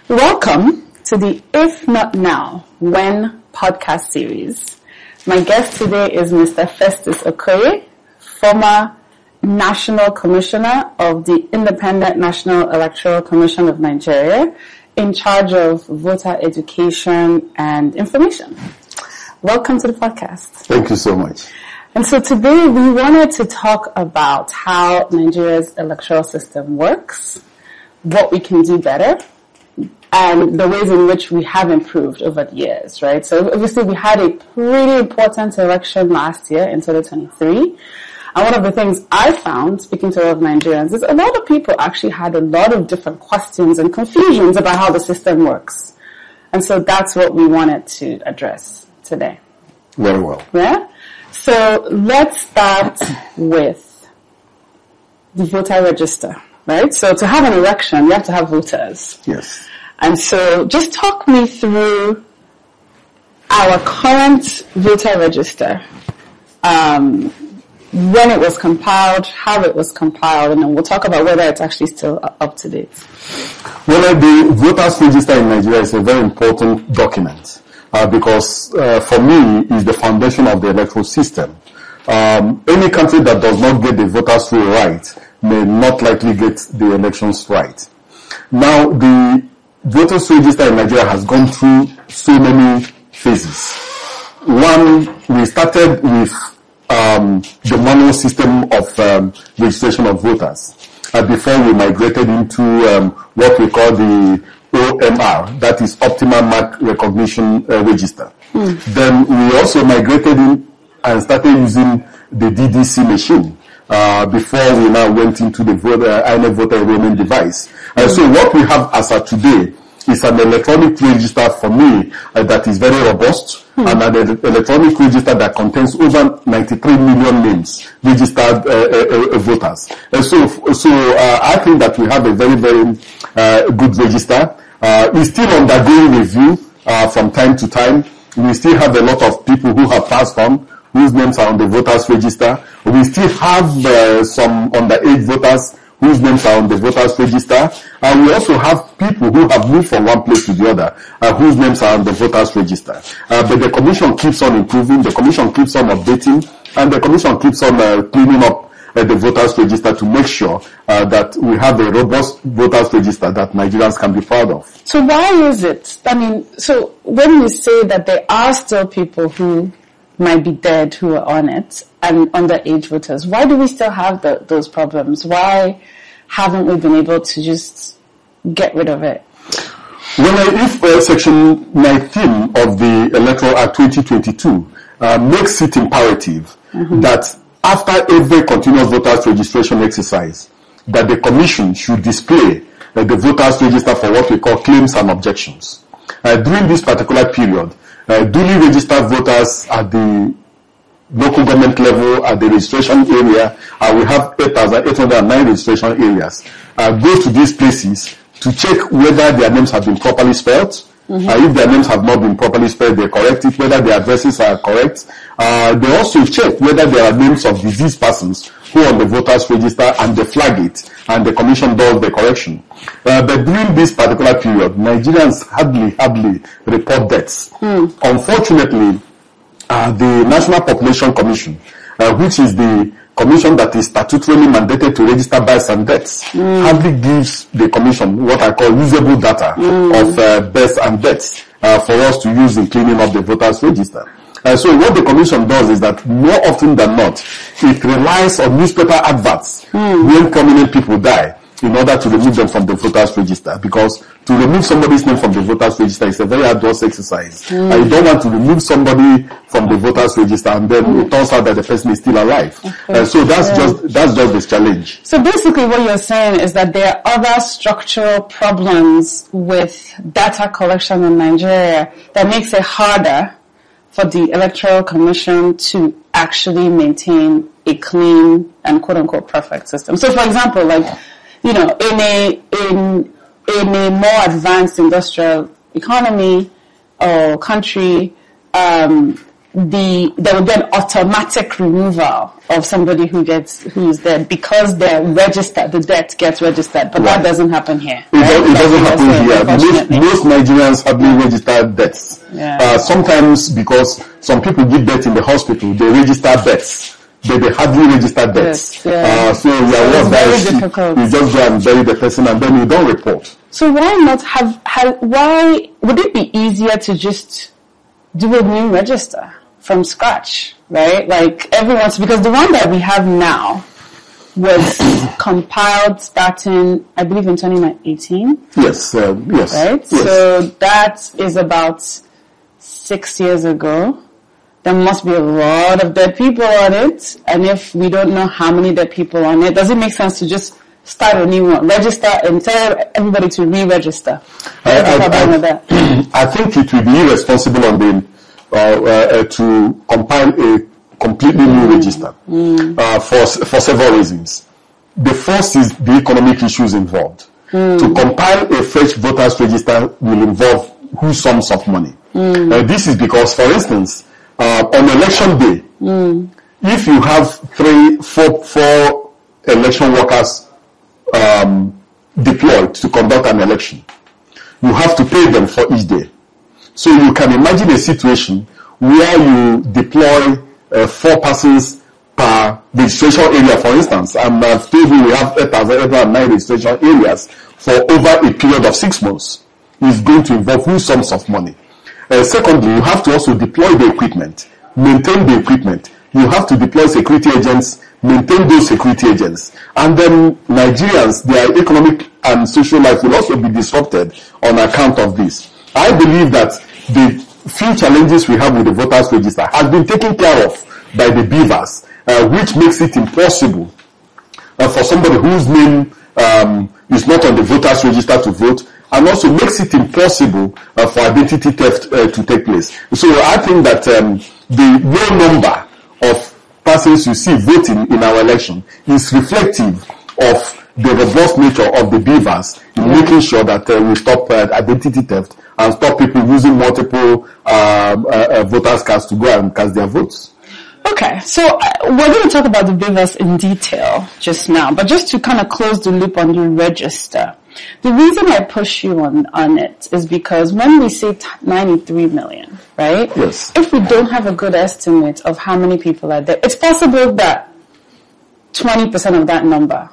Welcome to the If Not Now, When podcast series. My guest today is Mr. Festus Okoye, former National Commissioner of the Independent National Electoral Commission of Nigeria, in charge of voter education and information. Welcome to the podcast. Thank you so much. And so today we wanted to talk about how Nigeria's electoral system works, what we can do better, and the ways in which we have improved over the years, right? So obviously we had a pretty important election last year in 2023. And one of the things I found, speaking to a lot of Nigerians, is a lot of people actually had a lot of different questions and confusions about how the system works. And so that's what we wanted to address today. Very well. Yeah? So let's start with the voter register, right? So to have an election, you have to have voters. Yes. And so just talk me through our current voter register, when it was compiled, how it was compiled, and then we'll talk about whether it's actually still up to date. Well, the voters register in Nigeria is a very important document because for me it's the foundation of the electoral system. Any country that does not get the voters roll right may not likely get the elections right. Now, the voters register in Nigeria has gone through so many phases. One, we started with the manual system of registration of voters before we migrated into what we call the OMR, that is Optimal Mark Recognition Register. Then we also migrated in and started using the DDC machine before we now went into the INEC voter enrollment device. So what we have as of today is an electronic register for me that is very robust and an electronic register that contains over 93 million names, registered voters. So I think that we have a very, very good register. It's still undergoing review from time to time. We still have a lot of people who have passed on, whose names are on the voters register. We still have some underage voters whose names are on the voters register. And we also have people who have moved from one place to the other, whose names are on the voters register. But the commission keeps on improving, the commission keeps on updating, and the commission keeps on cleaning up the voters register to make sure that we have a robust voters register that Nigerians can be proud of. So why is it? I mean, so when you say that there are still people who might be dead who are on it and underage voters, why do we still have those problems? Why haven't we been able to just get rid of it? Well, if Section 19 of the Electoral Act 2022 makes it imperative that after every continuous voters registration exercise, that the Commission should display the voters register for what we call claims and objections. During this particular period, duly registered voters at the local government level, at the registration area, we have 8,809 registration areas. Go to these places to check whether their names have been properly spelled. If their names have not been properly spelled, they correct it, whether their addresses are correct. They also check whether there are names of deceased persons who are on the voters register, and they flag it, and the commission does the correction. But during this particular period, Nigerians hardly report deaths. Unfortunately, the National Population Commission, which is the commission that is statutorily mandated to register births and deaths, hardly gives the commission what I call usable data of births and deaths for us to use in cleaning up the voters register. So what the commission does is that more often than not, it relies on newspaper adverts when prominent people die in order to remove them from the voters register, because to remove somebody's name from the voters register is a very arduous exercise. And you don't want to remove somebody from the voters register and then it turns out that the person is still alive. So that's just the challenge. So basically what you're saying is that there are other structural problems with data collection in Nigeria that makes it harder for the Electoral Commission to actually maintain a clean and quote-unquote perfect system. So for example, like, you know, in a more advanced industrial economy or country, there would be an automatic removal of somebody who's dead because they're registered, the death gets registered, but that doesn't happen here. It doesn't happen here. Most Nigerians have been registered deaths. Yeah. Sometimes because some people give birth in the hospital, they register deaths. They hardly register deaths. Yes, so it's very difficult. You just go and bury the person and then you don't report. So why not why would it be easier to just do a new register from scratch, right? Like because the one that we have now was compiled starting, I believe, in 2018. Yes. Right? Yes. So that is about 6 years ago. There must be a lot of dead people on it. And if we don't know how many dead people on it, does it make sense to just start a new one, register and tell everybody to re-register? I think it would be irresponsible on them to compile a completely new register for several reasons. The first is the economic issues involved. To compile a fresh voters register will involve huge sums of money. This is because, for instance, on election day, if you have four election workers deployed to conduct an election, you have to pay them for each day. So you can imagine a situation where you deploy 4 persons per registration area, for instance. And I've told you we have 8,809 registration areas for over a period of 6 months. It's going to involve huge sums of money. Secondly, you have to also deploy the equipment, maintain the equipment. You have to deploy security agents, maintain those security agents. And then Nigerians, their economic and social life will also be disrupted on account of this. I believe that the few challenges we have with the voters register has been taken care of by the beavers, which makes it impossible for somebody whose name is not on the voters register to vote, and also makes it impossible for identity theft to take place. So I think that the low number of persons you see voting in our election is reflective of the robust nature of the beavers in making sure that we stop identity theft and stop people using multiple voters cards to go and cast their votes. Okay, so we're going to talk about the beavers in detail just now, but just to kind of close the loop on the register, the reason I push you on it is because when we say 93 million, right? Yes. If we don't have a good estimate of how many people are there, it's possible that 20% of that number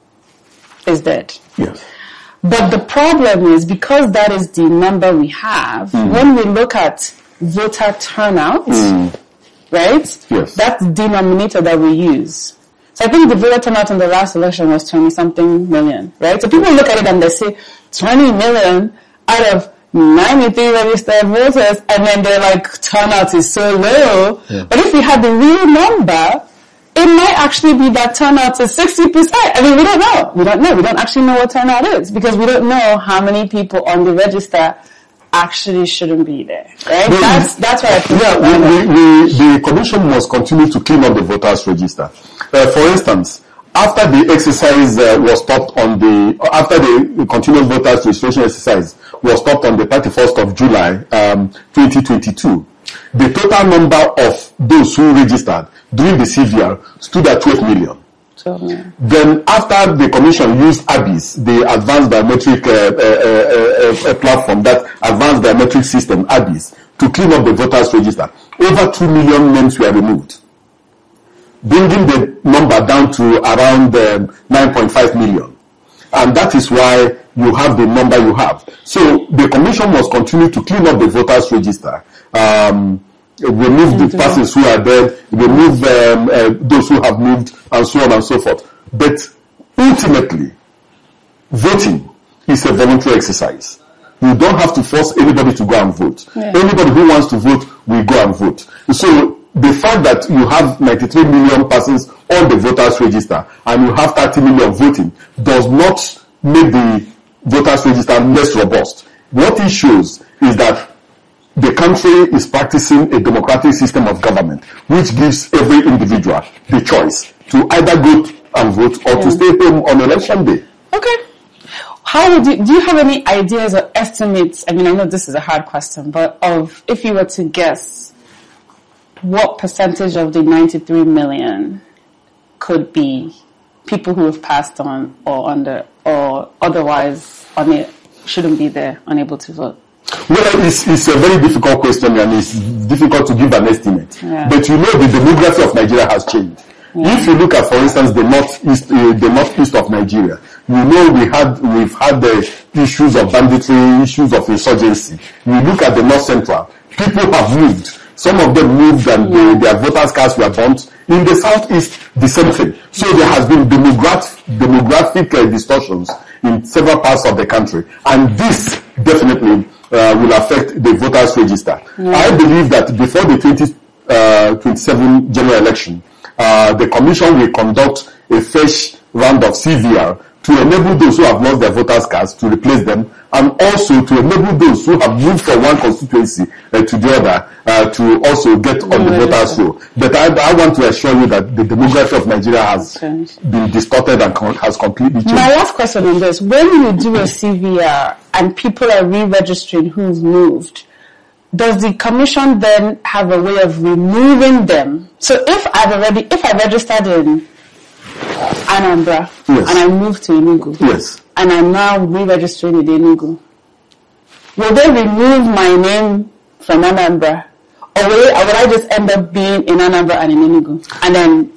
is dead. Yes. But the problem is, because that is the number we have, when we look at voter turnout, right? Yes. That's the denominator that we use. So I think the voter turnout in the last election was 20-something million, right? So people look at it and they say 20 million out of 93 registered voters, and then they're like, turnout is so low. Yeah. But if we had the real number, it might actually be that turnout is 60%. I mean, we don't know. We don't actually know what turnout is, because we don't know how many people on the register actually shouldn't be there, right? That's why I think. The commission must continue to clean up the voters register. For instance, after the exercise was stopped after the continuous voters registration exercise was stopped on the 31st of July, 2022, the total number of those who registered during the CVR stood at 12 million. Then after the commission used ABIS, the Advanced Biometric platform, that Advanced Biometric System, ABIS, to clean up the voters register, over 2 million names were removed, bringing the number down to around 9.5 million. And that is why you have the number you have. So the commission must continue to clean up the voters register, remove the persons who are dead, remove those who have moved, and so on and so forth. But ultimately, voting is a voluntary exercise. You don't have to force anybody to go and vote. Yeah. Anybody who wants to vote will go and vote. So the fact that you have 93 million persons on the voters register and you have 30 million voting does not make the voters register less robust. What it shows is that the country is practicing a democratic system of government, which gives every individual the choice to either go and vote or to stay home on election day. Okay. Do you have any ideas or estimates? I mean, I know this is a hard question, but if you were to guess, what percentage of the 93 million could be people who have passed on or otherwise shouldn't be there, unable to vote? Well, it's a very difficult question, and it's difficult to give an estimate. Yeah. But the demography of Nigeria has changed. Yeah. If you look at, for instance, the northeast of Nigeria, we've had the issues of banditry, issues of insurgency. You look at the north central, people have moved. Some of them moved and their voters' cards were burnt. In the southeast, the same thing. So there has been demographic distortions in several parts of the country, and this definitely will affect the voters' register. I believe that before the 2027 general election, the commission will conduct a fresh round of CVR to enable those who have lost their voters' cards to replace them, and also to enable those who have moved from one constituency to the other to also get on the voters' roll. But I want to assure you that the demography of Nigeria has been distorted and has completely changed. My last question on this: when you do a CVR and people are re-registering who've moved, does the commission then have a way of removing them? So if I registered in Anambra and I moved to Enugu, and I'm now re-registering in Enugu, will they remove my name from Anambra, or will I just end up being in Anambra and in Enugu? And then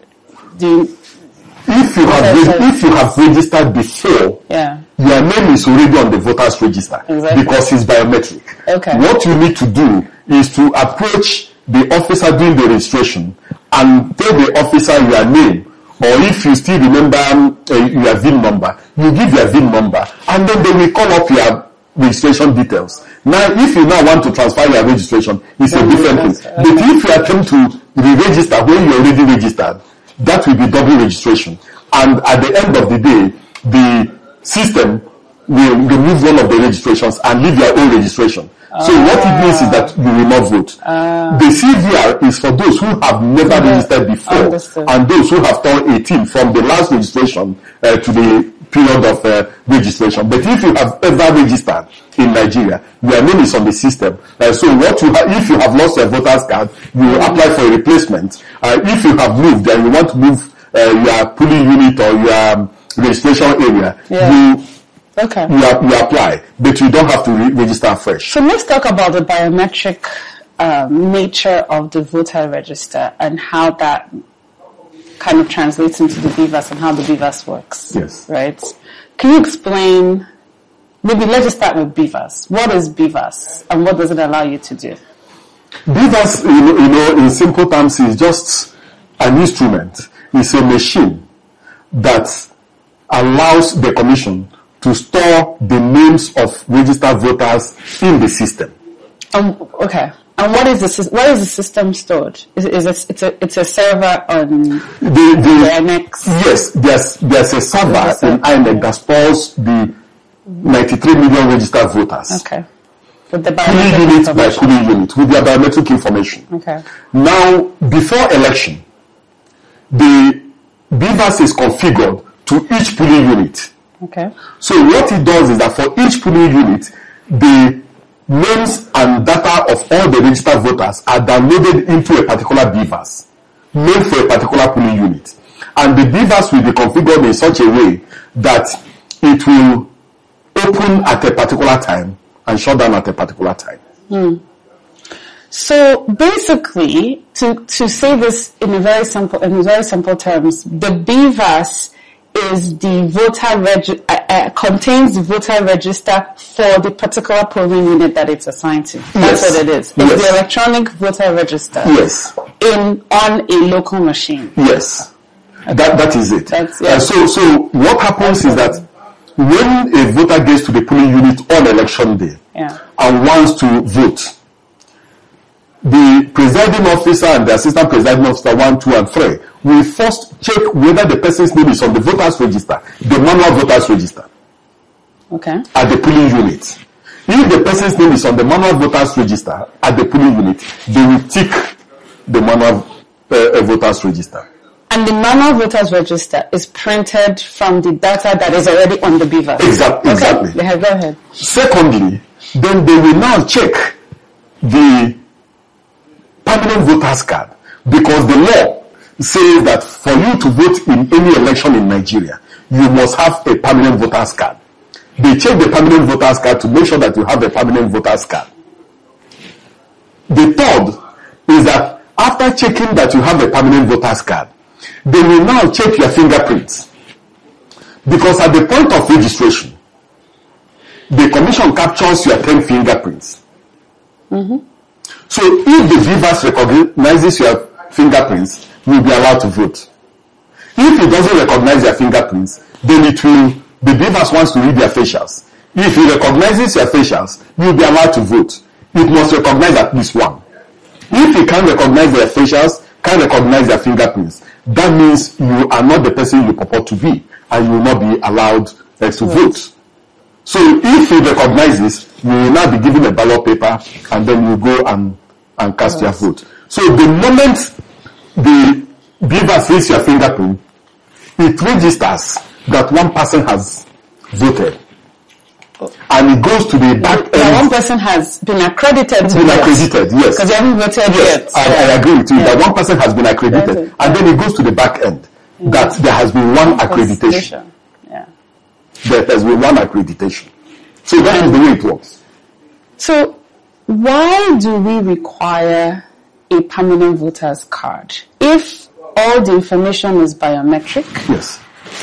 if you have registered before, your name is already on the voters register because it's biometric. Okay. What you need to do is to approach the officer doing the registration and tell the officer your name, or if you still remember your VIN number, you give your VIN number, and then they will call up your registration details. Now, if you now want to transfer your registration, it's a different thing. But if you attempt to re-register when you're already registered, that will be double registration. And at the end of the day, the system will remove one of the registrations and leave your own registration. So what it means is that you will not vote. The CVR is for those who have never registered before, and those who have turned 18 from the last registration to the period of registration. But if you have ever registered in Nigeria, your name is on the system. So if you have lost your voter's card, you will apply for a replacement. If you have moved and you want to move your polling unit or your registration area, you apply, but you don't have to register afresh. So let's talk about the biometric nature of the voter register and how that kind of translates into the BVAS and how the BVAS works. Yes. Right? Can you explain, maybe let's just start with BVAS. What is BVAS and what does it allow you to do? BVAS, in simple terms, is just an instrument. It's a machine that allows the commission to store the names of registered voters in the system. Okay. And what is the system stored? It's a server on the INEC? Yes, there's a server in INEC that stores the 93 million registered voters. Okay. With the biometric unit by polling unit, with their biometric information. Okay. Now, before election, the BVAS is configured to each polling unit. Okay. So what it does is that for each polling unit, the names and data of all the registered voters are downloaded into a particular BVAS, made for a particular polling unit. And the BVAS will be configured in such a way that it will open at a particular time and shut down at a particular time. So basically, to say this in very simple terms, the BVAS is the contains the voter register for the particular polling unit that it's assigned to. That's what it is. It's the electronic voter register. Yes. On a local machine. Yes. Okay. That is it. So what happens is that when a voter gets to the polling unit on election day and wants to vote, the presiding officer and the assistant presiding officer 1, 2, and 3 will first check whether the person's name is on the voters register, the manual voters register. Okay. At the polling unit. If the person's name is on the manual voters register at the polling unit, they will tick the manual voters register. And the manual voters register is printed from the data that is already on the BVAS. Exactly. Go ahead. Secondly, then they will now check the permanent permanent voter's card because the law says that for you to vote in any election in Nigeria, you must have a permanent voter's card. They check the permanent voter's card to make sure that you have a permanent voter's card. The third is that after checking that you have a permanent voter's card, they will now check your fingerprints. Because at the point of registration, the commission captures your 10 fingerprints. Mm-hmm. So if the BVAS recognizes your fingerprints, you'll be allowed to vote. If it doesn't recognize your fingerprints, then the BVAS wants to read your facials. If it recognizes your facials, you'll be allowed to vote. It must recognize at least one. If it can't recognize their facials, can't recognize their fingerprints, that means you are not the person you purport to be, and you will not be allowed to vote. So if it recognizes, you will now be given a ballot paper, and then you go and cast your vote. So the moment the BVAS sees your fingerprint, it registers that one person has voted. And it goes to the back end. That one person has been accredited to accredited, yes. Because you haven't voted yet. I agree with you. That one person has been accredited. And then it goes to the back end. That there has been one accreditation. Yeah. There has been one accreditation. So that is the way it works. So why do we require a permanent voter's card? If all the information is biometric, yes.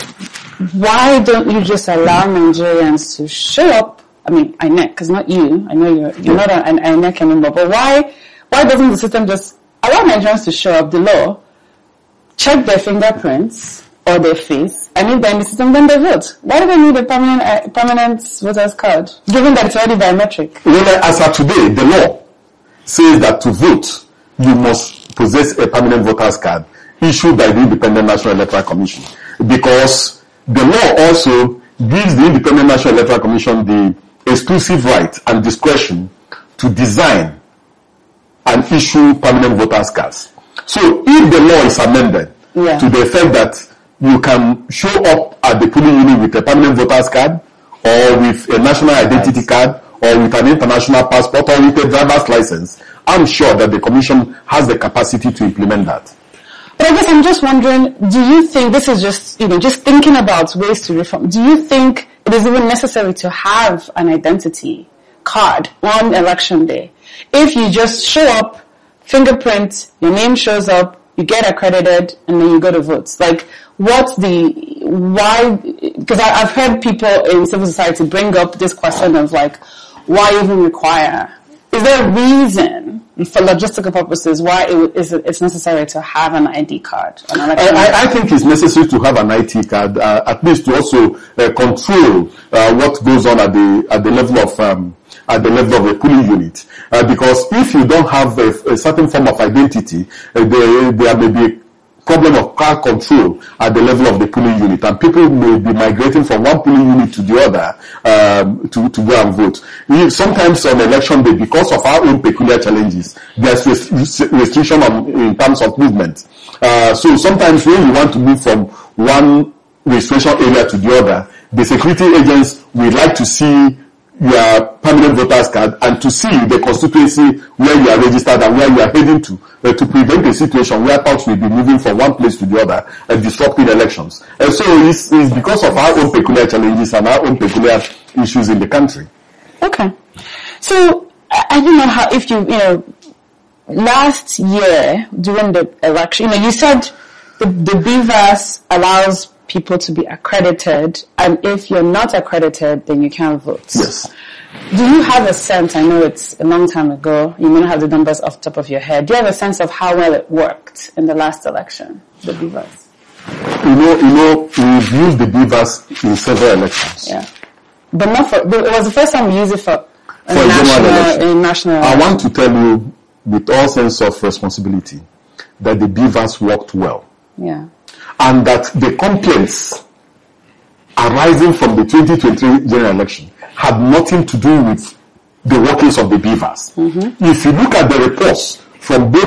Why don't you just allow Nigerians to show up? I mean, INEC, because not you. I know you're not an INEC anymore. But why doesn't the system just allow Nigerians to show up? The law, check their fingerprints or their face, and if they're in the system, then they vote. Why do they need a permanent voter's card, given that it's already biometric? Well, as of today, the law says that to vote, you must possess a permanent voter's card issued by the Independent National Electoral Commission, because the law also gives the Independent National Electoral Commission the exclusive right and discretion to design and issue permanent voters' cards. So if the law is amended to the effect that you can show up at the polling unit with a permanent voters' card, or with a national identity card, or with an international passport, or with a driver's license, I'm sure that the Commission has the capacity to implement that. But I guess I'm just wondering, do you think, this is just, just thinking about ways to reform, do you think it is even necessary to have an identity card on election day? If you just show up, fingerprint, your name shows up, you get accredited, and then you go to vote. Like, why, because I've heard people in civil society bring up this question of like, why even require? Is there a reason, for logistical purposes, why it's necessary to have an ID card? I think it's necessary to have an ID card, at least to also control what goes on at the level of a polling unit. Because if you don't have a certain form of identity, there may be a problem of crowd control at the level of the polling unit, and people may be migrating from one polling unit to the other to go and vote. Sometimes on election day, because of our own peculiar challenges, there's restriction in terms of movement. So sometimes when you want to move from one registration area to the other, the security agents will like to see your permanent voter's card and to see the constituency where you are registered and where you are heading to prevent a situation where thugs will be moving from one place to the other and disrupting elections. And so it's because of our own peculiar challenges and our own peculiar issues in the country. Okay. So, I don't know how, if last year during the election, you said the BVAS allows people to be accredited, and if you're not accredited, then you can't vote. Yes. Do you have a sense, I know it's a long time ago, you may not have the numbers off the top of your head, do you have a sense of how well it worked in the last election, the BVAS? We've used the BVAS in several elections. Yeah. But it was the first time we used it for a national I want to tell you, with all sense of responsibility, that the BVAS worked well. Yeah. And that the complaints arising from the 2023 general election had nothing to do with the workings of the BVAS. Mm-hmm. If you look at the reports from both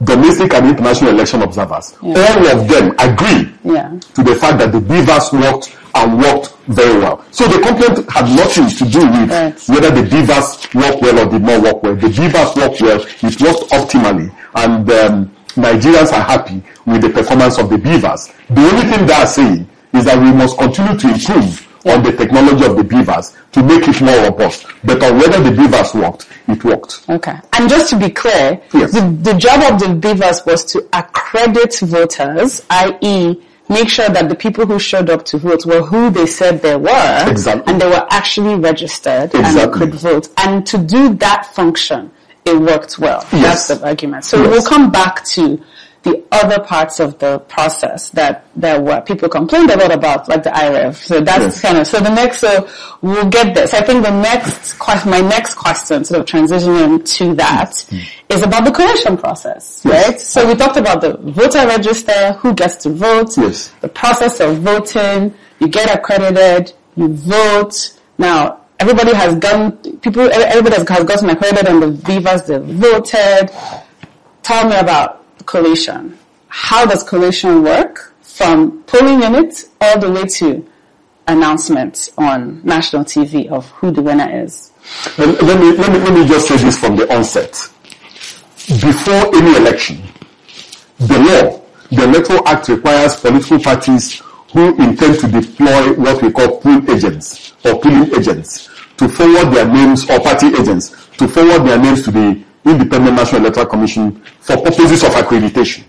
domestic and international election observers, all of them agree to the fact that the beavers worked and worked very well. So the complaint had nothing to do with whether the beavers worked well or did not work well. The beavers worked well, it worked optimally, and Nigerians are happy with the performance of the beavers. The only thing they are saying is that we must continue to improve on the technology of the beavers to make it more robust. But on whether the beavers worked, it worked. Okay. And just to be clear, the job of the beavers was to accredit voters, i.e., make sure that the people who showed up to vote were who they said they were. Exactly. And they were actually registered and could vote. And to do that function, it worked well. Yes. That's the argument. So we'll come back to the other parts of the process that were people complained a lot about, like the IREV. So that's kind of, so the next, so we'll get this. I think my next question, sort of transitioning to that, is about the collation process, right? So we talked about the voter register, who gets to vote, the process of voting, you get accredited, you vote. Now, everybody has gotten accredited on the beavers, they voted. Tell me about collation. How does collation work from polling units all the way to announcements on national TV of who the winner is? Let me just say this from the onset. Before any election, the Electoral Act requires political parties who intend to deploy what we call pool agents or polling agents to forward their names, or party agents to forward their names to the Independent National Electoral Commission for purposes of accreditation.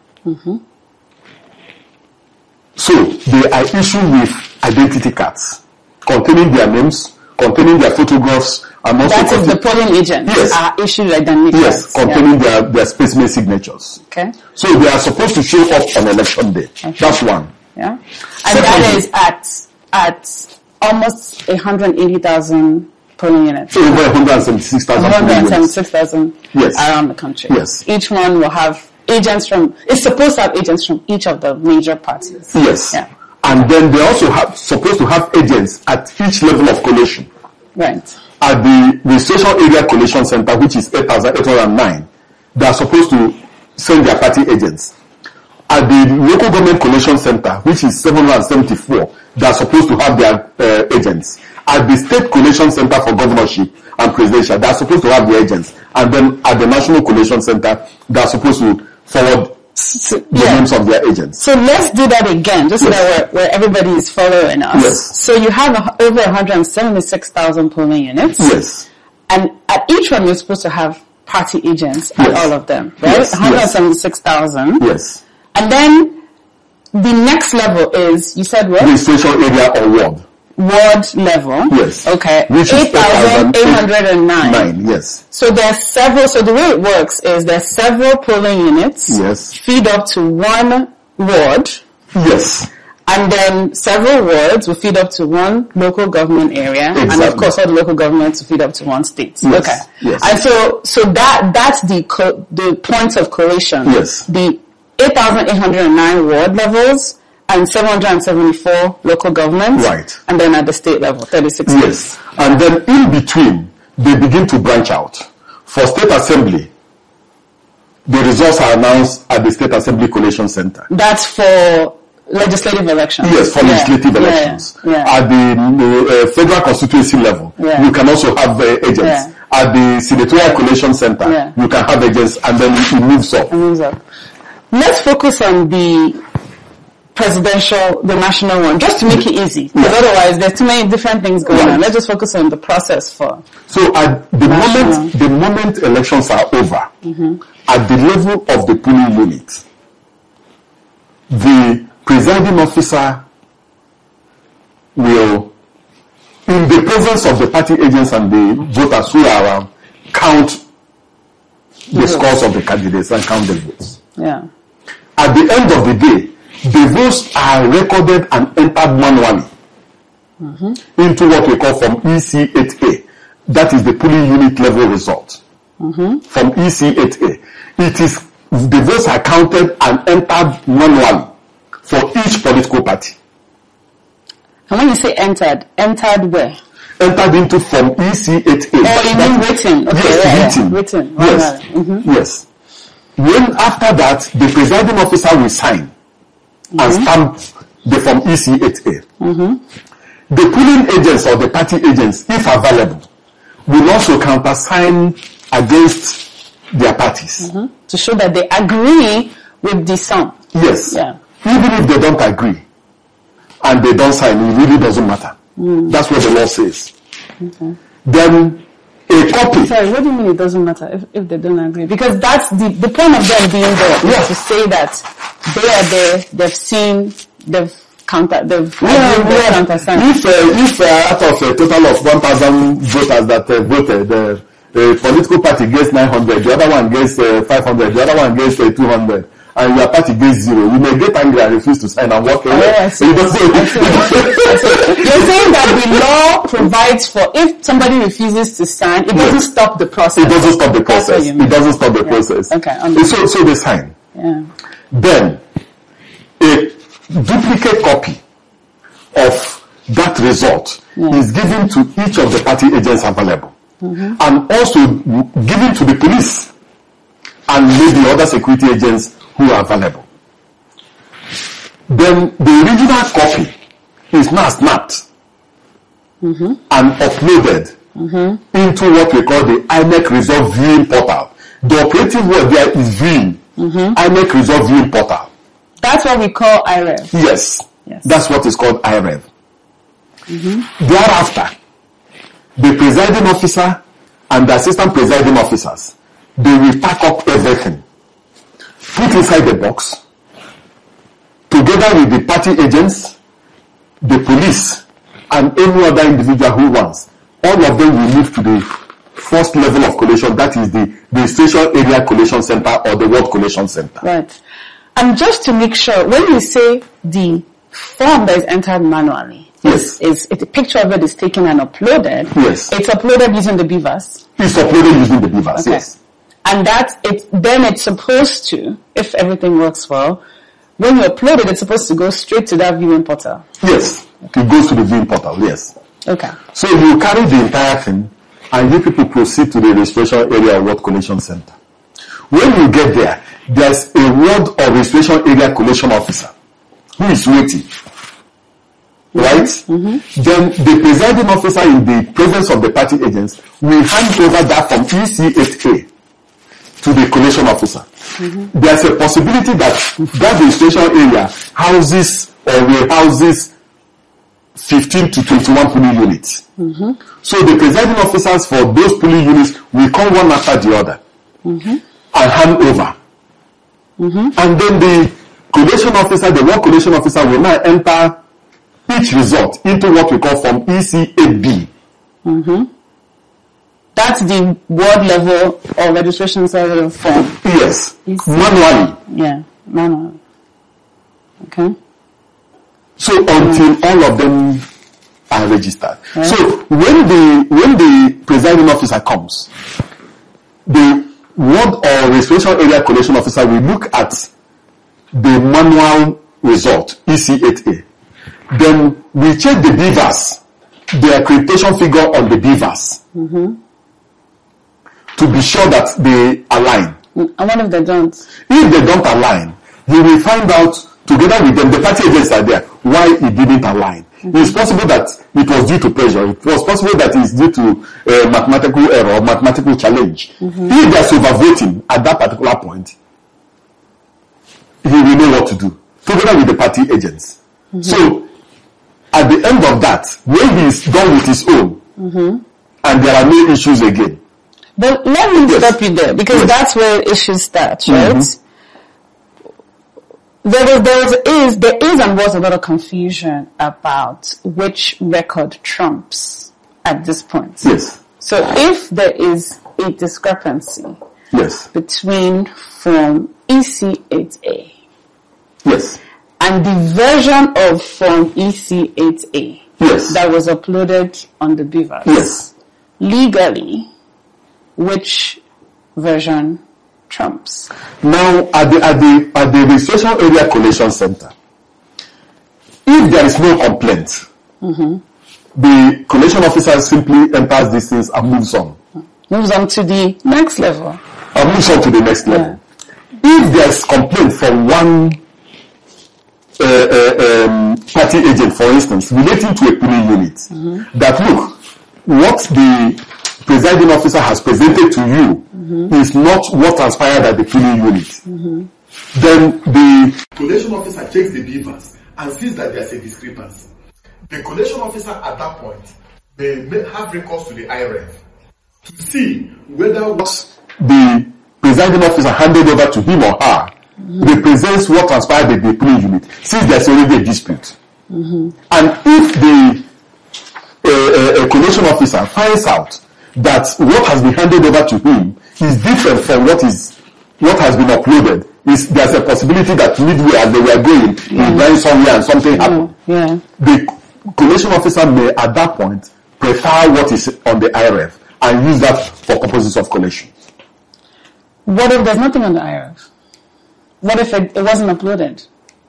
So they are issued with identity cards containing their names, containing their photographs, and also that is the polling agents are issued identity cards. Containing their specimen signatures. Okay. So they are supposed to show up on election day. Okay. That's one. Yeah. And that is at almost 180,000 polling units. So over 176,000 176,000 around the country. Yes. Each one will have agents from, it's supposed to have agents from each of the major parties. Yes. Yeah. And then they also supposed to have agents at each level of collation. Right. At the registration area collation center, which is 8,809, they are supposed to send their party agents. At the local government collation center, which is 774, they are supposed to have their agents. At the state collation center for governorship and presidential, they are supposed to have their agents. And then at the national collation center, they are supposed to forward the names of their agents. So let's do that again, just so that where everybody is following us. Yes. So you have over 176,000 polling units. Yes. And at each one, you're supposed to have party agents at all of them, right? Yes. 176,000. Yes. And then the next level is, you said what? Registration area or ward. Ward level. Yes. Okay. Which is 8,809. Yes. So there's several, so the way it works is there's several polling units. Yes. Feed up to one ward. Yes. And then several wards will feed up to one local government area. Exactly. And of course all the local governments will feed up to one state. Yes. Okay. Yes. And so that's the points of collation. Yes. The 8,809 ward levels and 774 local governments. Right. And then at the state level, 36. Yes. And then in between, they begin to branch out. For state assembly, the results are announced at the state assembly collation center. That's for legislative elections. Yes, for legislative elections. Yeah. At the federal constituency level, you can also have agents. Yeah. At the senatorial collation center, you can have agents, and then it moves up. Let's focus on the the national one, just to make it easy. Because otherwise, there's too many different things going on. Let's just focus on the process for. So at the moment elections are over, at the level of the polling unit, the presiding officer will, in the presence of the party agents and the voters who are around, count the scores of the candidates and count the votes. Yeah. At the end of the day, the votes are recorded and entered manually into what we call from EC8A. That is the polling unit level result. From EC8A. The votes are counted and entered manually for each political party. And when you say entered where? Entered into from EC8A. Oh, you mean written? Okay, yes, written. Written. Yes. Yes. When after that, the presiding officer will sign and stamp the Form EC8A. The polling agents or the party agents, if available, will also countersign against their parties. To show that they agree with the sum. Yes. Yeah. Even if they don't agree and they don't sign, it really doesn't matter. That's what the law says. Then a copy. Sorry, what do you mean it doesn't matter if they don't agree? Because that's the point of them being there. Yeah. To say that they are there, they've seen, they've countersigned. If out of a total of 1,000 voters that voted, the political party gets 900, the other one gets 500, the other one gets 200, and your party gets 0, you may get angry and refuse to sign and walk away. You're saying that the law provides for if somebody refuses to sign, it doesn't stop the process. It doesn't stop the process. It doesn't stop the process. Okay. So they sign. Yeah. Then a duplicate copy of that result is given to each of the party agents available, and also given to the police and maybe other security agents who are available. Then the original copy is now snapped and uploaded into what we call the INEC Result Viewing Portal. The operative word there is viewing. INEC Result Viewing Portal. That's what we call IREV. Yes. That's what is called IREV. Thereafter, the presiding officer and the assistant presiding officers, they will pack up everything, put inside the box, together with the party agents, the police, and any other individual who wants. All of them will move to the first level of collation, that is the registration area collation center or the ward collation center. Right. And just to make sure, when you say the form that is entered manually, yes, it's a picture of it is taken and uploaded. Yes. It's uploaded using the BVAS. It's uploaded using the BVAS, okay. Yes. And that's it. Then it's supposed to, if everything works well, when you upload it, it's supposed to go straight to that viewing portal. Yes. It goes to the viewing portal, yes. Okay. So you carry the entire thing and you people proceed to the registration area or ward collation center. When you get there, there's a ward or registration area collation officer who is waiting. Right? Then the presiding officer in the presence of the party agents will hand over that from EC8A to the collation officer. There's a possibility that that registration area houses or will houses 15 to 21 polling units. So the presiding officers for those polling units will come one after the other and hand over. And then the collation officer, the ward collation officer will now enter each result into what we call Form EC8B. That's the ward level or registration level form. Yes. Manually. Yeah, manually. Okay. So until all of them are registered. Right. So when the presiding officer comes, the ward or registration area collation officer will look at the manual result, EC8A. Then we check the BVAS, the accreditation figure on the BVAS, to be sure that they align. And what if they don't? If they don't align, you will find out together with them, the party agents are there, why it didn't align. It's possible that it was due to pressure. It was possible that it's due to mathematical error or mathematical challenge. If there's overvoting at that particular point, he will know what to do, together with the party agents. So, at the end of that, when he's done with his own, and there are no issues again. But let me stop you there, because that's where issues start, right? There is and was a lot of confusion about which record trumps at this point. Yes. So if there is a discrepancy between Form EC8A and the version of Form EC8A that was uploaded on the BVAS, legally, which version trumps? Now, at the registration area collation center, if there is no complaint, the collation officer simply enters these things and moves on. Moves on to the next level. And moves on to the next level. if there's complaint from one party agent, for instance, relating to a polling unit, that look, what the presiding officer has presented to you is not what transpired at the polling unit. Then the collation officer checks the beavers and sees that there's a discrepancy. The collation officer at that point may have recourse to the IREF to see whether what the presiding officer handed over to him or her represents what transpired at the polling unit, since there's already a dispute. And if the collation officer finds out that what has been handed over to him is different from what has been uploaded, there's a possibility that midway as they were going, he went somewhere and something happened. The collation officer may at that point prefer what is on the IRF and use that for purposes of collation. What if there's nothing on the IRF? What if it wasn't uploaded?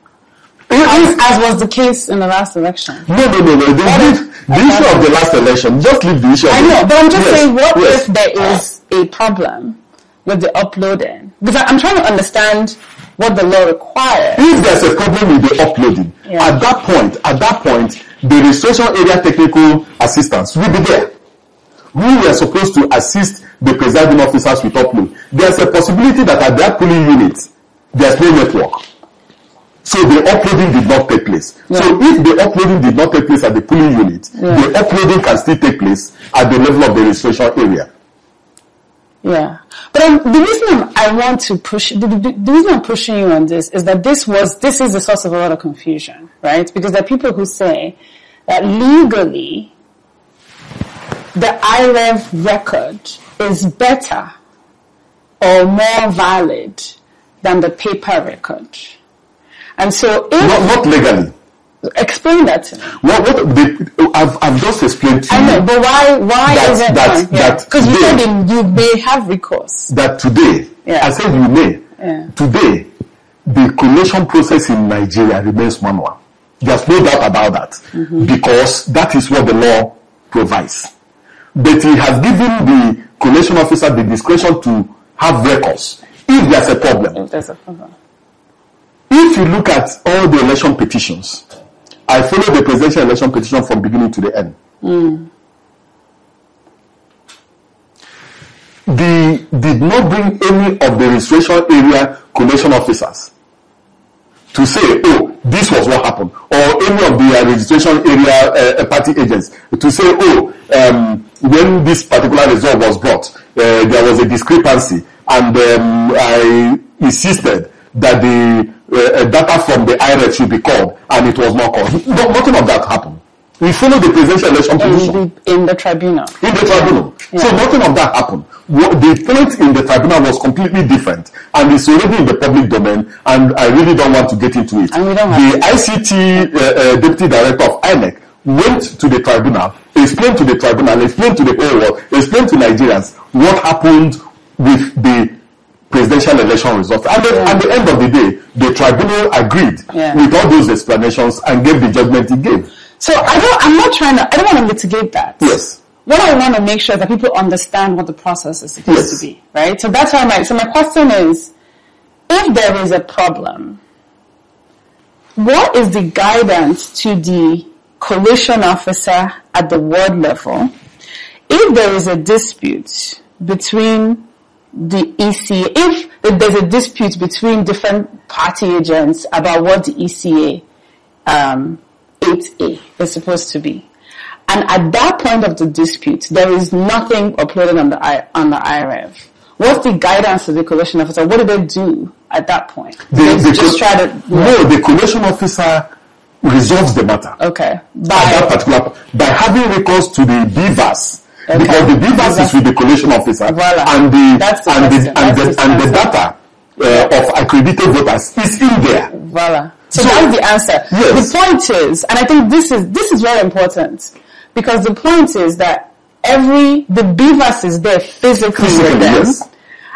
As was the case in the last election. No. The issue of the last election, just leave the issue of but I'm just saying, what if there is a problem with the uploading? Because I'm trying to understand what the law requires. If there's a problem with the uploading, at that point, the registration area technical assistants will be there, who were supposed to assist the presiding officers with upload. There's a possibility that at that polling unit, there's no network. So the uploading did not take place. So if the uploading did not take place at the polling unit, the uploading can still take place at the level of the registration area. Yeah. But the reason I want to push, the reason I'm pushing you on this is that this is the source of a lot of confusion, right? Because there are people who say that legally, the IREV record is better or more valid than the paper record. And so if... Not legally. Explain that to me. I've just explained to you. I know, but why is it that? Because you said you may have recourse. That today, I said you may. Today, the collation process in Nigeria remains manual. There's no doubt about that. Because that is what the law provides. But he has given the collation officer the discretion to have recourse if there's a problem. If there's a problem. If you look at all the election petitions, I follow the presidential election petition from beginning to the end. They did not bring any of the registration area collation officers to say, oh, this was what happened, or any of the registration area party agents to say, oh, when this particular result was brought, there was a discrepancy, and I insisted that the data from the IREF should be called, and it was not called. Nothing of that happened. We follow the presidential election petition. In the tribunal. So nothing of that happened. The point in the tribunal was completely different, and it's already in the public domain, and I really don't want to get into it. The ICT deputy director of INEC went to the tribunal, explained to the tribunal, explained to the whole world, explained to Nigerians what happened with the presidential election results. And at the end of the day, the tribunal agreed with all those explanations and gave the judgment it gave. So I don't want to litigate that. Yes. What I want to make sure that people understand what the process is supposed to be, right? So that's why my question is, if there is a problem, what is the guidance to the collation officer at the ward level if there is a dispute between the ECA, if there's a dispute between different party agents about what the ECA 8A is supposed to be, and at that point of the dispute, there is nothing uploaded on the IREV, what's the guidance to the collation officer? What do they do at that point? The collation officer resolves the matter. Okay. By having recourse to the BVAS. Okay. Because the BVAS is with the collation officer, and the data of accredited voters is in there. So that's the answer. Yes. The point is, and I think this is very important, because the point is that the BVAS is there physically with them,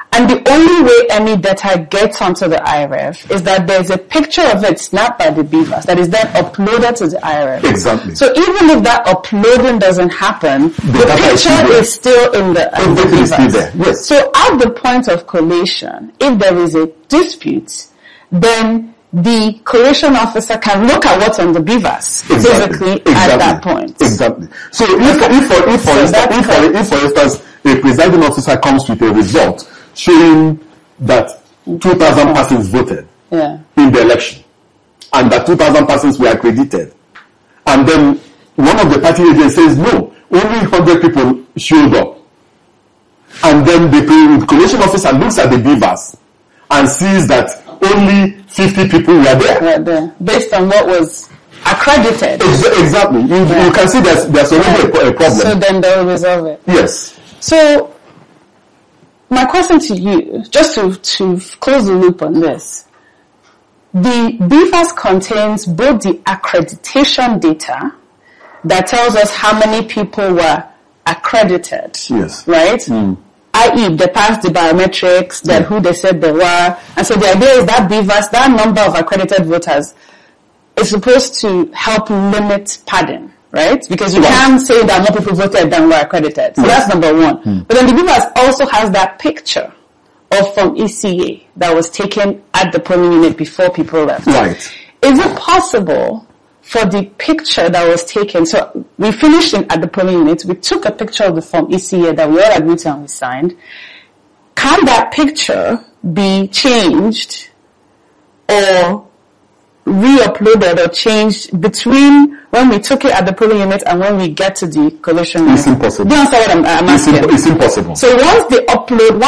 And the only way any data gets onto the IREV is that there's a picture of it snapped by the BVAS that is then uploaded to the IREV. Exactly. So even if that uploading doesn't happen, the picture is still in the Everything is still BVAS. there. Yes. So at the point of collation, if there is a dispute, then the collation officer can look at what's on the BVAS physically at that point. Exactly. So if for instance, a presiding officer comes with a result showing that 2,000 persons voted in the election, and that 2,000 persons were accredited, and then one of the party agents says, no, only 100 people showed up, and then the collation officer looks at the BVAS and sees that only 50 people were there. Based on what was accredited. Exactly. You can see there's already a problem. So then they'll resolve it. Yes. So, my question to you, just to close the loop on this, the BVAS contains both the accreditation data that tells us how many people were accredited. Yes. Right? i.e. they passed the biometrics, then who they said they were. And so the idea is that BVAS, that number of accredited voters, is supposed to help limit padding, right? Because you can't say that more people voted than were accredited. So that's number one. But then the BVAS also has that picture from ECA that was taken at the polling unit before people left. Right. Is it possible for the picture that was taken, so we finished at the polling unit, we took a picture of the form ECA that we all agreed to and we signed. Can that picture be changed or re-uploaded or changed between when we took it at the polling unit and when we get to the collation unit? It's impossible. Do you understand what I'm asking? It's impossible. So once the upload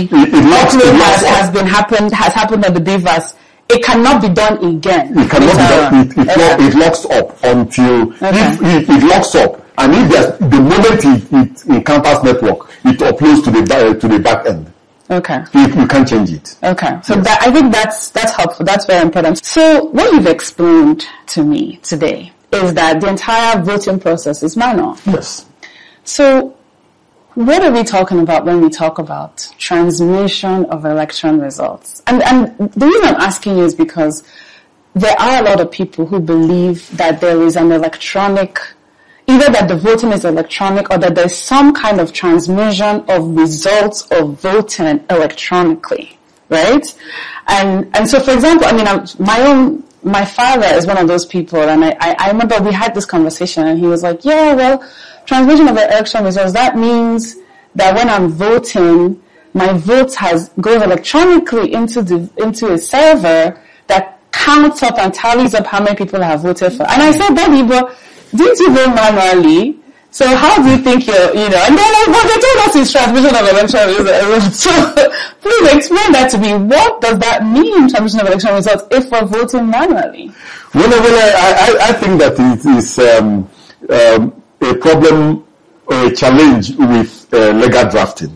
has happened on the BVAS, it cannot be done again. It cannot be done. It locks up until it locks up, and if the moment it encounters network, it uploads to the back end. Okay. You can't change it. Okay. So I think that's helpful. That's very important. So what you've explained to me today is that the entire voting process is manual. Yes. So what are we talking about when we talk about transmission of election results? And the reason I'm asking you is because there are a lot of people who believe that there is an electronic, either that the voting is electronic or that there's some kind of transmission of results of voting electronically, right? And so, for example, I mean, my father is one of those people, and I remember we had this conversation, and he was like, yeah, well, transmission of election results, that means that when I'm voting, my vote goes electronically into a server that counts up and tallies up how many people have voted for. And I said, Daddy, but didn't you vote manually? So how do you think and they're like, well, they told us it's transmission of election results. So please explain that to me. What does that mean, transmission of election results, if we're voting manually? Well, I think that it is a problem or a challenge with legal drafting.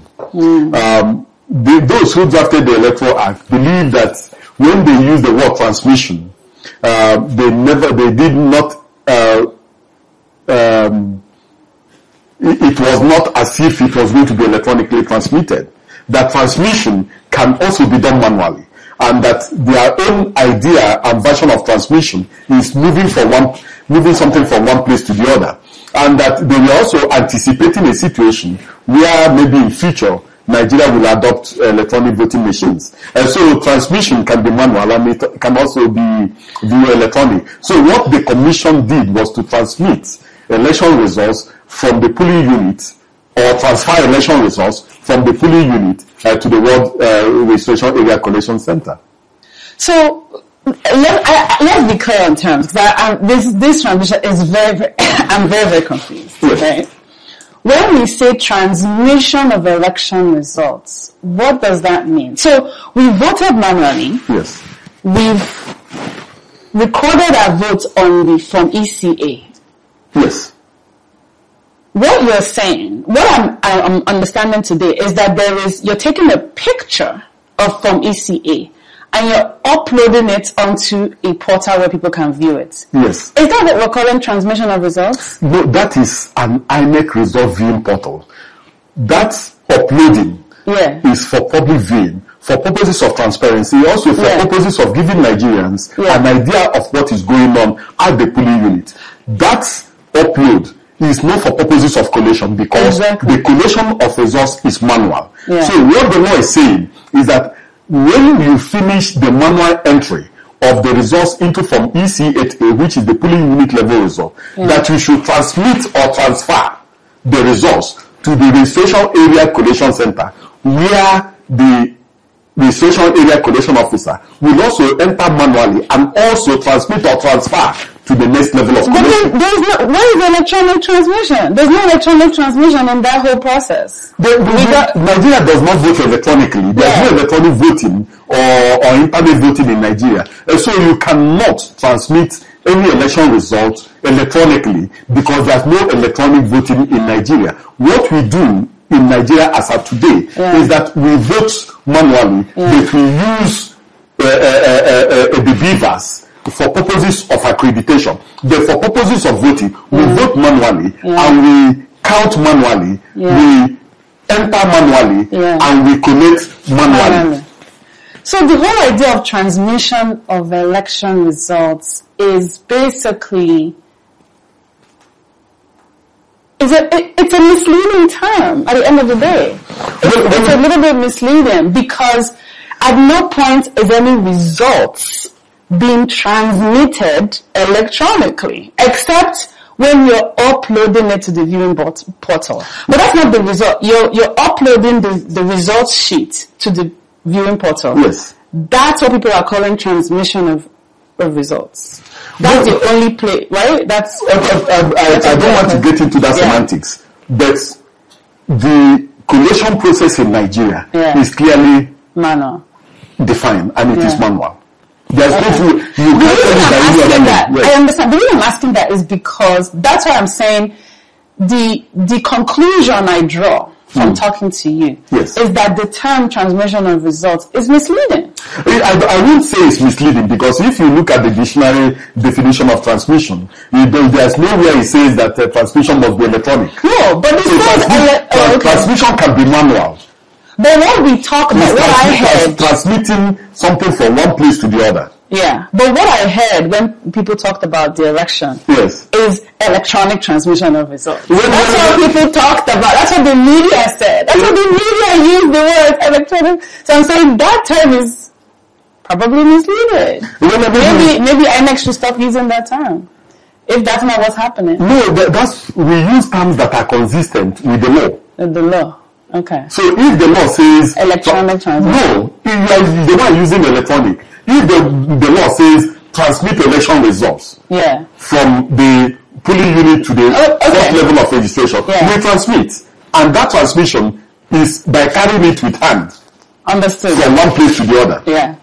Those who drafted the Electoral Act believe that when they use the word transmission, it was not as if it was going to be electronically transmitted. That transmission can also be done manually, and that their own idea and version of transmission is moving something from one place to the other, and that they were also anticipating a situation where maybe in future Nigeria will adopt electronic voting machines. And so transmission can be manual and it can also be electronic. So what the commission did was to transmit election results from the polling unit, or transfer election results from the polling unit to the World Registration Area Collation Center. So let's be clear on terms. This transmission is I'm very, very confused. Yes. Right? When we say transmission of election results, what does that mean? So we voted manually. Yes. We've recorded our votes on the form ECA. Yes. What you're saying, what I'm understanding today is that you're taking a picture of form ECA and you're uploading it onto a portal where people can view it. Yes. Is that what we're calling transmission of results? No, that is an INEC result viewing portal. That uploading is for public viewing, for purposes of transparency, also for purposes of giving Nigerians an idea of what is going on at the polling unit. That upload is not for purposes of collation, because the collation of results is manual. So what the law is saying is that when you finish the manual entry of the results into Form EC8A, which is the polling unit level result, that you should transmit or transfer the results to the registration area collation center, where the registration area collation officer will also enter manually and also transmit or transfer to the next level of collation. But where is the electronic transmission? There's no electronic transmission in that whole process. Nigeria does not vote electronically. There's no electronic voting or internet voting in Nigeria. And so you cannot transmit any election result electronically, because there's no electronic voting in Nigeria. What we do in Nigeria as of today is that we vote manually, but we use the beavers for purposes of accreditation. But for purposes of voting, we vote manually and we count manually, we enter manually, and we collect manually. So the whole idea of transmission of election results is basically, it's a misleading term at the end of the day. It's a little bit misleading, because at no point is any results being transmitted electronically, except when you're uploading it to the viewing portal. But that's not the result. You're uploading the results sheet to the viewing portal. Yes. That's what people are calling transmission of results. That's the only play, right? That's I don't want to get into that semantics, but the collation process in Nigeria is clearly manual, defined, and it is manual. There's no I understand. The reason I'm asking that is because that's why I'm saying the conclusion I draw from talking to you is that the term transmission of results is misleading. I won't say it's misleading, because if you look at the dictionary definition of transmission, there's nowhere it says that transmission must be electronic. No, but it says transmission can be manual. But what we talk about, what I heard, transmitting something from one place to the other. Yeah, but what I heard when people talked about the election is electronic transmission of results. That's what people talked about. That's what the media said. That's what the media used the word electronic. So I'm saying that term is probably misleading. Maybe INEC should stop using that term, if that's not what's happening. No, we use terms that are consistent with the law. With the law. Okay. So if the law says electronic transmission, no, if the one using electronic. If the law says transmit election results from the polling unit to the first level of registration, we transmit, and that transmission is by carrying it with hand. Understood. From one place to the other. Yeah.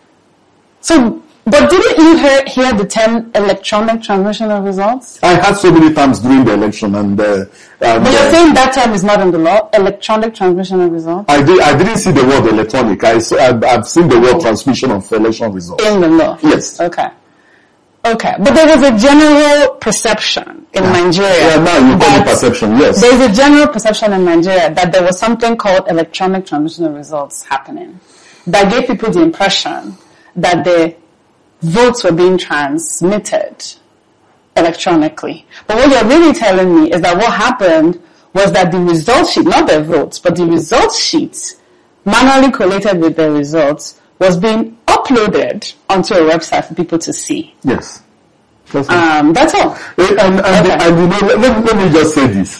So, but didn't you hear the term electronic transmission of results? I had so many times during the election, and but you're saying that term is not in the law, electronic transmission of results? I didn't see the word electronic. I've seen the word transmission of election results. In the law? Yes. Okay. But there was a general perception in Nigeria. Yeah, now you call it perception, yes. There's a general perception in Nigeria that there was something called electronic transmission of results happening that gave people the impression that the votes were being transmitted electronically. But what you're really telling me is that what happened was that the result sheet, not the votes, but the result sheet manually collated with the results was being uploaded onto a website for people to see. Yes. That's all. And you know, let me just say this.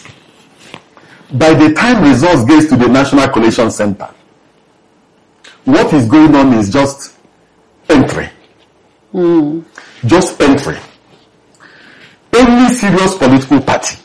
By the time results gets to the National Collation Center, what is going on is just entry. Just entry. Any serious political party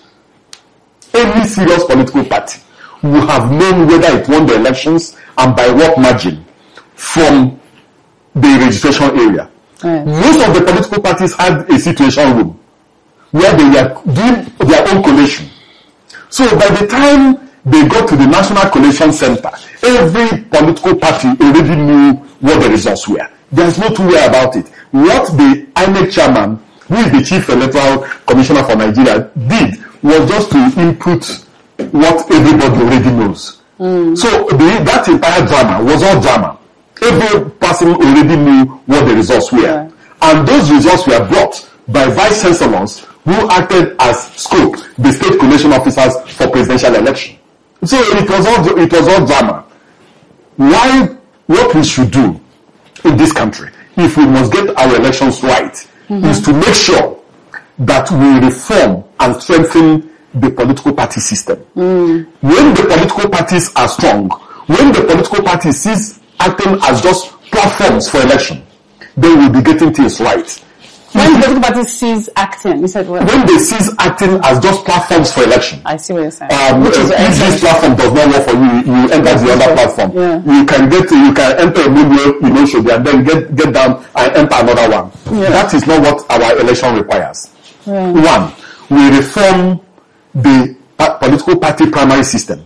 will have known whether it won the elections and by what margin from the registration area. Most of the political parties had a situation room where they were doing their own collation. So by the time they got to the National Collation Center, every political party already knew what the results were. There's no two way about it. What the INEC chairman, who is the Chief Electoral Commissioner for Nigeria, did was just to input what everybody already knows. So that entire drama was all drama. Every person already knew what the results were. Yeah. And those results were brought by vice chancellors who acted as scope, the state collation officers for presidential election. So it was all drama. What we should do in this country, if we must get our elections right, is to make sure that we reform and strengthen the political party system. When the political parties are strong, when the political party sees acting as just platforms for election, then we'll be getting things right. When the political party sees acting, you said what? When they sees acting as just platforms for election. I see what you're saying. If this platform does not work for you, you enter the other platform. Yeah. You can enter a new show and then get down and enter another one. Yeah. That is not what our election requires. Yeah. One, we reform the political party primary system.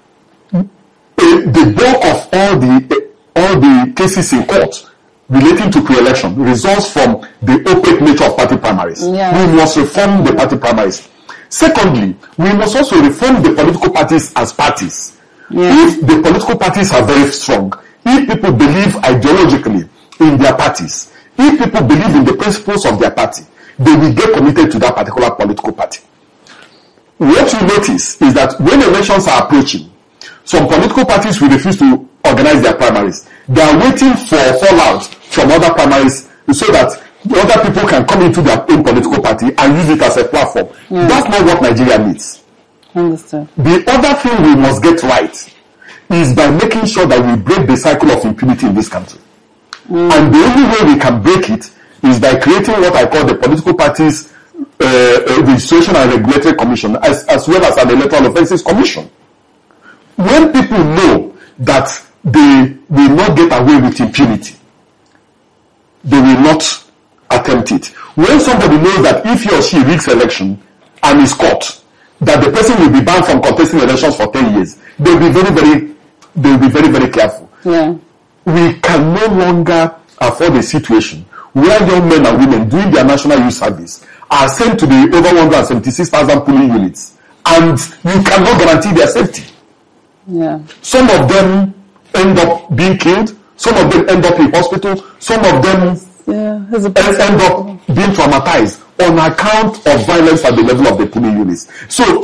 The bulk of all the cases in court relating to pre-election results from the opaque nature of party primaries. Yeah. We must reform the party primaries. Secondly, we must also reform the political parties as parties. Yeah. If the political parties are very strong, if people believe ideologically in their parties, if people believe in the principles of their party, they will get committed to that particular political party. What you notice is that when elections are approaching, some political parties will refuse to organize their primaries. They are waiting for fallout from other primaries so that other people can come into their own political party and use it as a platform. Yeah. That's not what Nigeria needs. Understood. The other thing we must get right is by making sure that we break the cycle of impunity in this country. And the only way we can break it is by creating what I call the political parties registration and regulatory commission as well as an electoral offences commission. When people know that they will not get away with impunity, they will not attempt it. When somebody knows that if he or she rigs election and is caught, that the person will be banned from contesting elections for 10 years, they'll be very, very careful. Yeah. We can no longer afford a situation where young men and women doing their national youth service are sent to the over 176,000 polling units, and you cannot guarantee their safety. Yeah. Some of them end up being killed, some of them end up in hospital, some of them end up being traumatized on account of violence at the level of the polling units. So,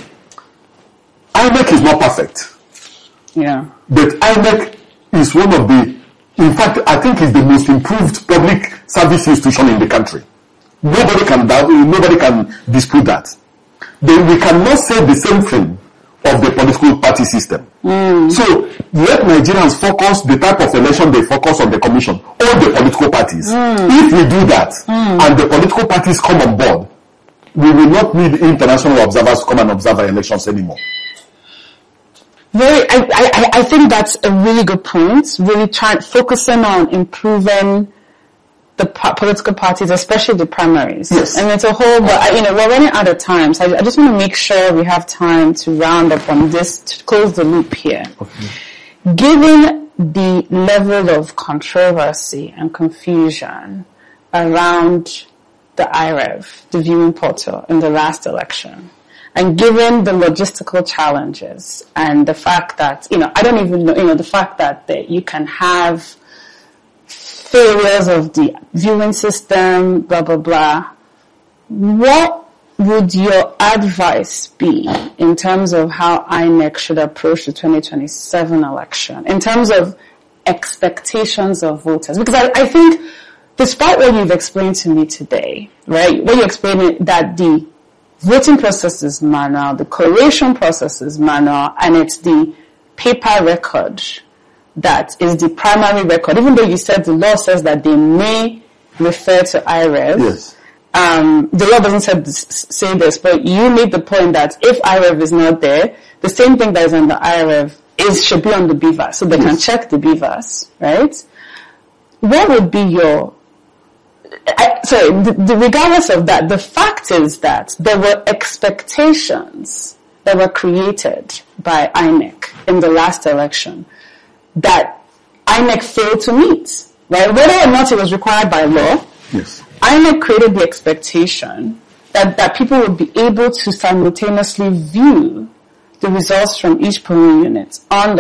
INEC is not perfect. Yeah. But INEC is one of the, in fact, I think it's the most improved public service institution in the country. Nobody can dispute that. Then we cannot say the same thing of the political party system. So let Nigerians focus the type of election they focus on the commission or the political parties. If we do that and the political parties come on board, we will not need international observers to come and observe our elections anymore. I think that's a really good point. Really focusing on improving the political parties, especially the primaries. Yes. And it's a whole, but we're running out of time, so I just want to make sure we have time to round up on this, to close the loop here. Okay. Given the level of controversy and confusion around the IREV, the viewing portal, in the last election, and given the logistical challenges and the fact that, I don't even know, the fact that you can have failures of the viewing system, blah, blah, blah. What would your advice be in terms of how INEC should approach the 2027 election, in terms of expectations of voters? Because I think, despite what you've explained to me today, right, what you explained that the voting process is manual, the collation process is manual, and it's the paper record that is the primary record, even though you said the law says that they may refer to IREV. Yes. The law doesn't say this, but you made the point that if IREV is not there, the same thing that is on the IREV should be on the BVAS, so they can check the BVAS, right? What would be your... regardless of that, the fact is that there were expectations that were created by INEC in the last election that INEC failed to meet, right? Whether or not it was required by law, yes. INEC created the expectation that people would be able to simultaneously view the results from each polling unit on the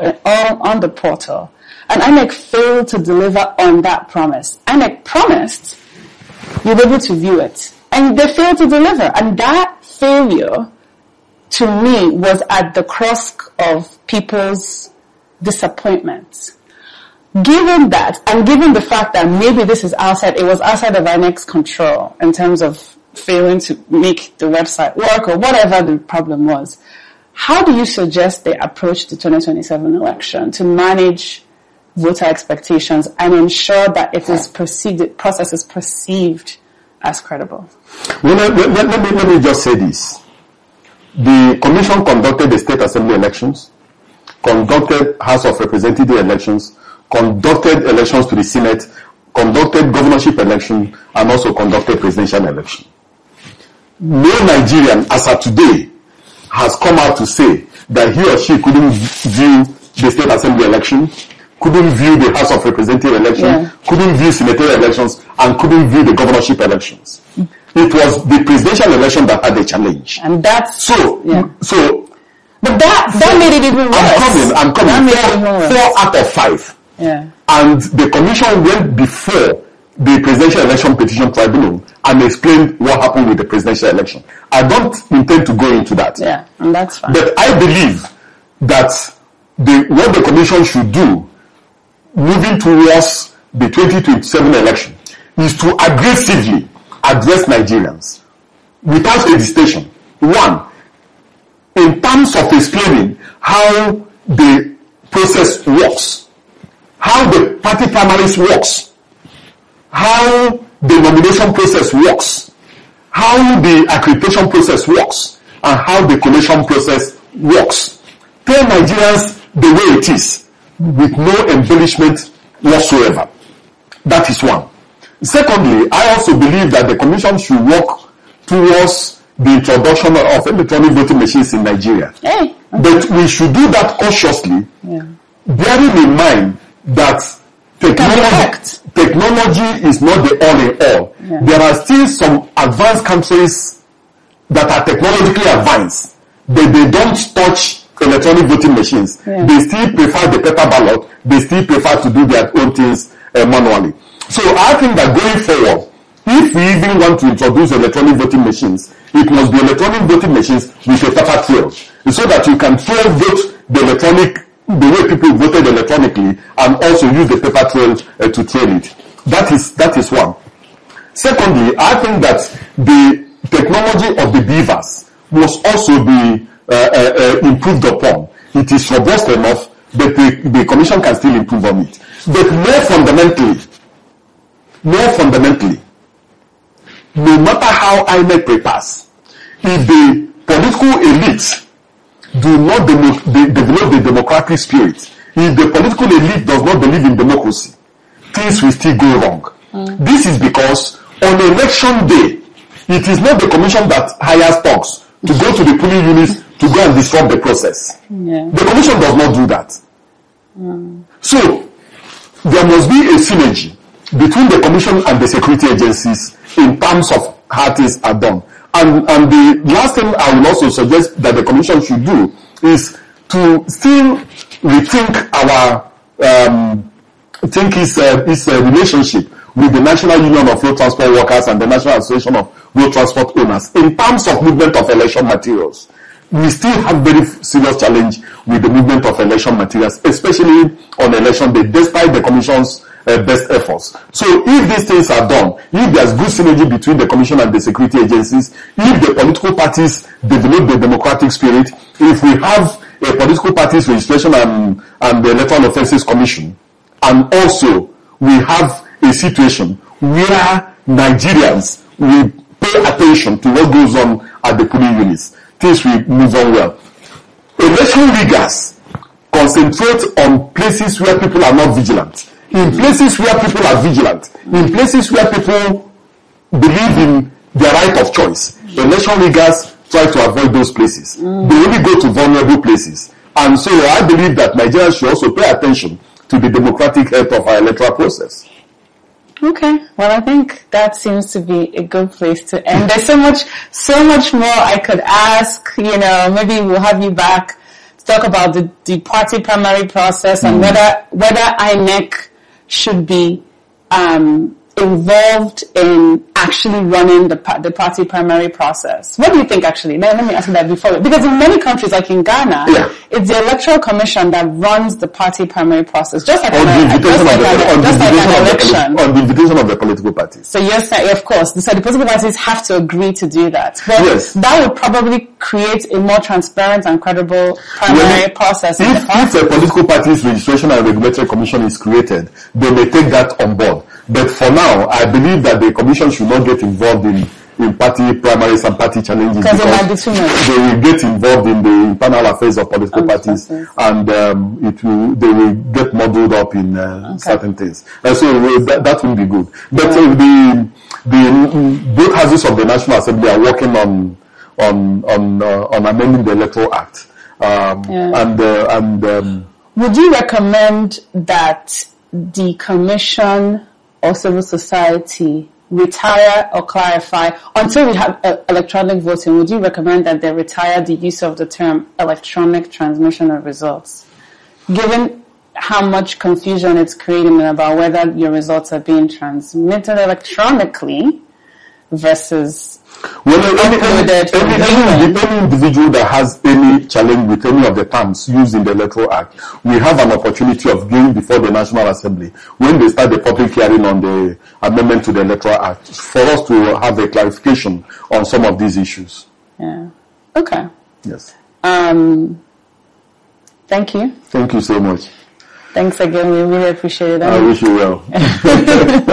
portal. And INEC failed to deliver on that promise. INEC promised you'll be able to view it. And they failed to deliver. And that failure, to me, was at the crux of people's disappointment. Given that, and given the fact that maybe this is it was outside of INEC's control in terms of failing to make the website work or whatever the problem was, how do you suggest they approach the 2027 election to manage voter expectations and ensure that it is perceived, the process is perceived as credible? Well, let me just say this. The Commission conducted the State Assembly elections, conducted House of Representatives elections, conducted elections to the Senate, conducted governorship election, and also conducted presidential election. No Nigerian, as of today, has come out to say that he or she couldn't view the State Assembly election, couldn't view the House of Representatives election, couldn't view senatorial elections, and couldn't view the governorship elections. It was the presidential election that had the challenge. And that's... But that made it even worse. I'm coming. 4 out of 5. Yeah. And the Commission went before the Presidential Election Petition Tribunal and explained what happened with the presidential election. I don't intend to go into that. Yeah, and that's fine. But I believe that what the Commission should do, moving towards the 2027 election, is to aggressively address Nigerians without hesitation. One, in terms of explaining how the process works, how the party primaries works, how the nomination process works, how the accreditation process works, and how the collation process works. Tell Nigerians the way it is, with no embellishment whatsoever. That is one. Secondly, I also believe that the Commission should work towards the introduction of electronic voting machines in Nigeria. Hey, okay. But we should do that cautiously, bearing in mind that technology is not the all in all. Yeah. There are still some advanced countries that are technologically advanced, but they don't touch electronic voting machines. Yeah. They still prefer the paper ballot. They still prefer to do their own things manually. So I think that going forward, if we even want to introduce electronic voting machines, it must be electronic voting machines with a paper trail, so that you can trail vote the way people voted electronically, and also use the paper trail to trail it. That is one. Secondly, I think that the technology of the beavers must also be improved upon. It is robust enough, but the Commission can still improve on it. But more fundamentally, no matter how INEC prepares, if the political elite do not develop the democratic spirit, if the political elite does not believe in democracy, things will still go wrong. This is because on election day, it is not the Commission that hires thugs to go to the polling units to go and disrupt the process. Yeah. The Commission does not do that. So, there must be a synergy between the Commission and the security agencies in terms of how things are done. And the last thing I will also suggest that the Commission should do is to still rethink its relationship with the National Union of Road Transport Workers and the National Association of Road Transport Owners in terms of movement of election materials. We still have very serious challenge with the movement of election materials, especially on election day, despite the Commission's best efforts. So if these things are done, if there's good synergy between the Commission and the security agencies, if the political parties develop the democratic spirit, if we have a political parties registration and the Electoral Offences Commission, and also we have a situation where Nigerians will pay attention to what goes on at the polling units, things will move on well. Election riggers concentrate on places where people are not vigilant. In places where people are vigilant, in places where people believe in their right of choice, election riggers try to avoid those places. They only go to vulnerable places. And so I believe that Nigerians should also pay attention to the democratic health of our electoral process. Okay. Well, I think that seems to be a good place to end. There's so much more I could ask. Maybe we'll have you back to talk about the party primary process and whether INEC should be involved in actually running the party primary process. What do you think, actually? Let me ask you that before. Because in many countries, like in Ghana, it's the Electoral Commission that runs the party primary process, just like an election. On the invitation of the political parties. So yes, of course. So the political parties have to agree to do that. But that would probably create a more transparent and credible primary process. If a political party's registration and regulatory commission is created, they may take that on board. But for now, I believe that the commission should not get involved in party primaries and party challenges because they will get involved in the internal affairs of political parties and they will get muddled up in certain things. And so that will be good. But the both houses of the National Assembly are working on amending the Electoral Act. Would you recommend that the commission or civil society retire or clarify until we have electronic voting? Would you recommend that they retire the use of the term electronic transmission of results, given how much confusion it's creating about whether your results are being transmitted electronically versus any individual that has any challenge with any of the terms used in the Electoral Act, we have an opportunity of going before the National Assembly when they start the public hearing on the amendment to the Electoral Act for us to have a clarification on some of these issues. Yeah. Okay. Yes. Thank you. Thank you so much. Thanks again. We really appreciate it. I wish you well.